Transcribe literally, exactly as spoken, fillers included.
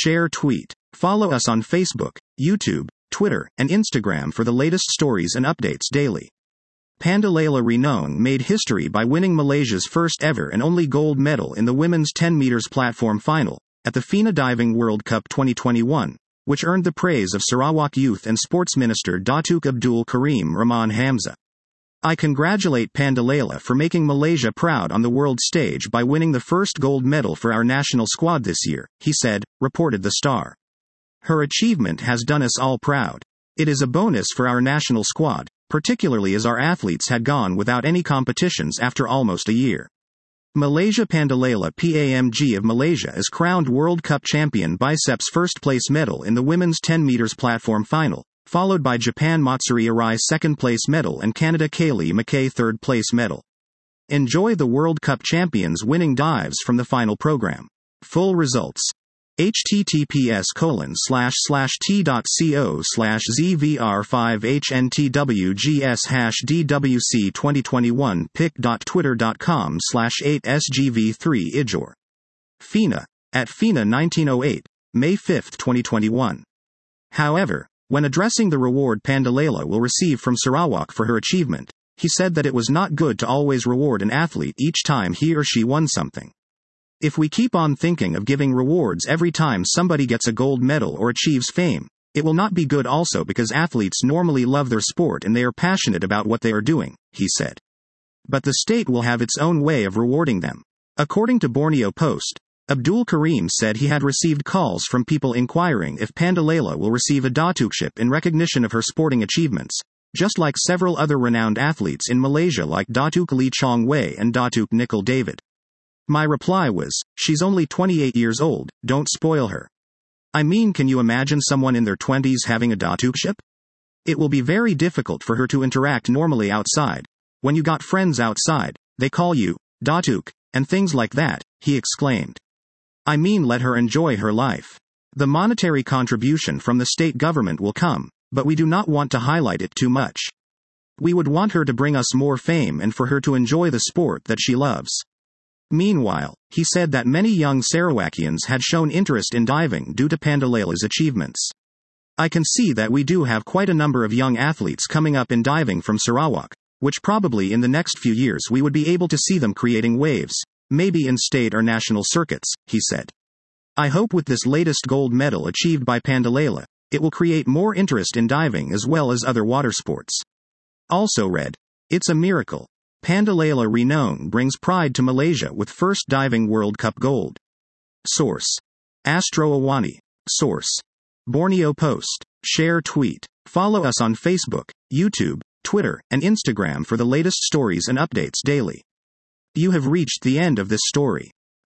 share, tweet. Follow us on Facebook, YouTube, Twitter, and Instagram for the latest stories and updates daily. Pandalela Renong made history by winning Malaysia's first ever and only gold medal in the women's ten meters platform final at the FINA Diving World Cup twenty twenty-one, which earned the praise of Sarawak Youth and Sports Minister Datuk Abdul Karim Rahman Hamzah. I congratulate Pandalela for making Malaysia proud on the world stage by winning the first gold medal for our national squad this year, he said, reported the Star. Her achievement has done us all proud. It is a bonus for our national squad, particularly as our athletes had gone without any competitions after almost a year. Malaysia Pandalela P A M G of Malaysia is crowned World Cup champion biceps first place medal in the women's ten meters platform final, followed by Japan Matsuri Arai second place medal and Canada Kaylee McKay third place medal. Enjoy the World Cup champions winning dives from the final program. Full results. https colon slash slash t.co slash zvr5htwgs hash dwc twenty twenty-one pic.twitter.com slash 8sgv3 ijor. FINA. At FINA nineteen oh eight, May fifth twenty twenty-one. However, when addressing the reward Pandalela will receive from Sarawak for her achievement, he said that it was not good to always reward an athlete each time he or she won something. If we keep on thinking of giving rewards every time somebody gets a gold medal or achieves fame, it will not be good also because athletes normally love their sport and they are passionate about what they are doing, he said. But the state will have its own way of rewarding them. According to Borneo Post, Abdul Karim said he had received calls from people inquiring if Pandalela will receive a datukship in recognition of her sporting achievements, just like several other renowned athletes in Malaysia like Datuk Lee Chong Wei and Datuk Nicol David. My reply was, she's only twenty-eight years old, don't spoil her. I mean, can you imagine someone in their twenties having a datukship? It will be very difficult for her to interact normally outside. When you got friends outside, they call you datuk, and things like that, he exclaimed. I mean, let her enjoy her life. The monetary contribution from the state government will come, but we do not want to highlight it too much. We would want her to bring us more fame and for her to enjoy the sport that she loves. Meanwhile, he said that many young Sarawakians had shown interest in diving due to Pandalela's achievements. I can see that we do have quite a number of young athletes coming up in diving from Sarawak, which probably in the next few years we would be able to see them creating waves, maybe in state or national circuits, he said. I hope with this latest gold medal achieved by Pandalela, it will create more interest in diving as well as other water sports. Also read, it's a miracle. Pandalela Renong brings pride to Malaysia with first diving World Cup gold. Source. Astro Awani. Source. Borneo Post. Share, tweet. Follow us on Facebook, YouTube, Twitter, and Instagram for the latest stories and updates daily. You have reached the end of this story.